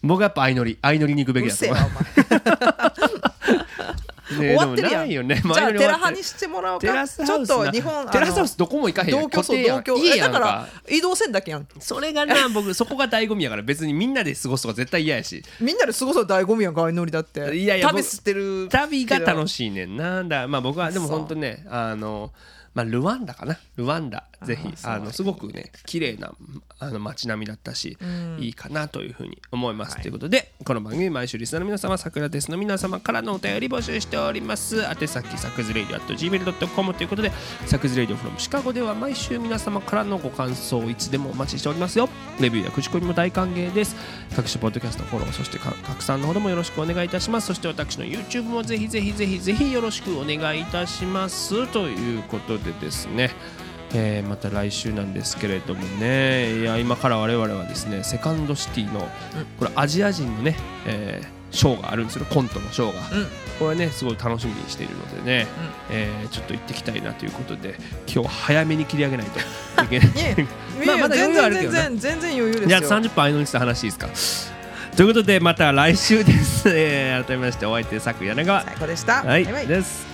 僕はやっぱ相乗り相乗りに行くべきだと思う。 終わってるやん。 よね、 じゃあテラハにしてもらおうか。 テラスちょっハウスなと日本テラスハウスどこも行かへんやん。 同居そう同居いいやんか。 だから移動せんだけやん。 それがな僕そこが醍醐味やから別にみんなで過ごすとか絶対嫌やし。 みんなで過ごすの醍醐味やんか相乗りだって。 いやいや旅してる旅が楽しいねんな。だまあ僕はでも本当ねあのまあ、ルワンダかなルワンダぜひあのすごくね綺麗なあの街並みだったし、うん、いいかなというふうに思います、はい、ということでこの番組毎週リスナーの皆様さくらテスの皆様からのお便り募集しております。宛先サクズレイディオ アットジーメールドットコム ということでサクズレイディオ from シカゴでは毎週皆様からのご感想をいつでもお待ちしておりますよ。レビューや口コミも大歓迎です。各種ポッドキャストフォローそして拡散のほどもよろしくお願いいたします。そして私の YouTube もぜひぜひぜひぜひよろしくお願いいたしますということでですねえー、また来週なんですけれどもねいや今から我々はですねセカンドシティのこれアジア人のね、えー、ショーがあるんですよコントのショーが、うん、これねすごい楽しみにしているのでね、うんえー、ちょっと行ってきたいなということで今日早めに切り上げないといけないまあまだ余裕あるけどね全然全然余裕ですよ。 じゃあさんじゅっぷん相乗りした話いいですかということでまた来週です、えー、改めましてお相手さく柳川最高でした。 はいバイバイです。